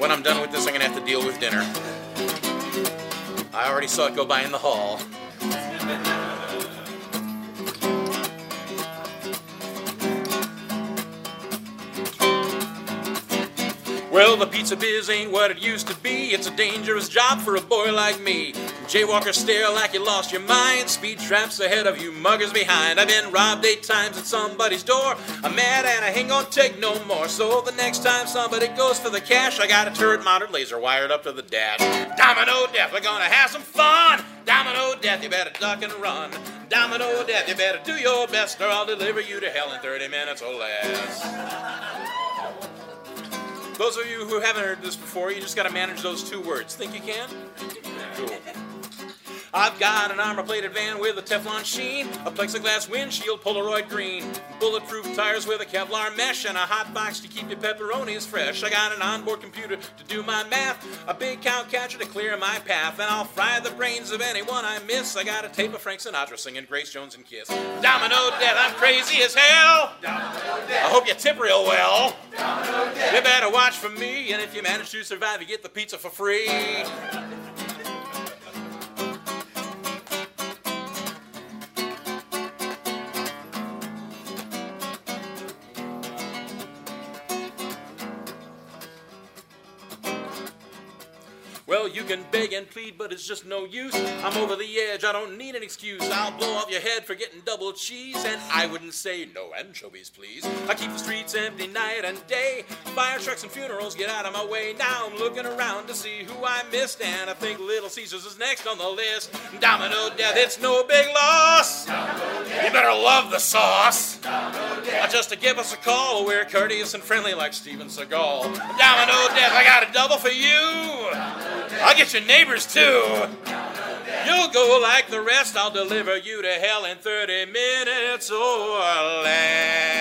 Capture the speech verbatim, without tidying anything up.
when I'm done with this, I'm going to have to deal with dinner. I already saw it go by in the hall. Well, the pizza biz ain't what it used to be. It's a dangerous job for a boy like me. Jaywalkers stare like you lost your mind. Speed traps ahead of you, muggers behind. I've been robbed eight times at somebody's door. I'm mad and I ain't gonna take no more. So the next time somebody goes for the cash, I got a turret-mounted laser wired up to the dash. Domino Death, we're gonna have some fun. Domino Death, you better duck and run. Domino Death, you better do your best, or I'll deliver you to hell in thirty minutes or less. Those of you who haven't heard this before, you just got to manage those two words. Think you can? Cool. I've got an armor-plated van with a Teflon sheen, a plexiglass windshield, Polaroid green, bulletproof tires with a Kevlar mesh, and a hot box to keep your pepperonis fresh. I got an onboard computer to do my math, a big cow catcher to clear my path, and I'll fry the brains of anyone I miss. I got a tape of Frank Sinatra singing Grace Jones and Kiss. Domino Death, I'm crazy as hell. Domino Death. I hope you tip real well. Domino Death. You better watch for me, and if you manage to survive, you get the pizza for free. Well, you can beg and plead, but it's just no use. I'm over the edge, I don't need an excuse. I'll blow off your head for getting double cheese, and I wouldn't say no anchovies, please. I keep the streets empty night and day. Fire trucks and funerals get out of my way. Now I'm looking around to see who I missed, and I think Little Caesars is next on the list. Domino Death, it's no big loss. You better love the sauce. Uh, just to give us a call, we're courteous and friendly like Steven Seagal. Domino Death, I got a double for you. I'll get your neighbors too. You'll go like the rest. I'll deliver you to hell in thirty minutes or less.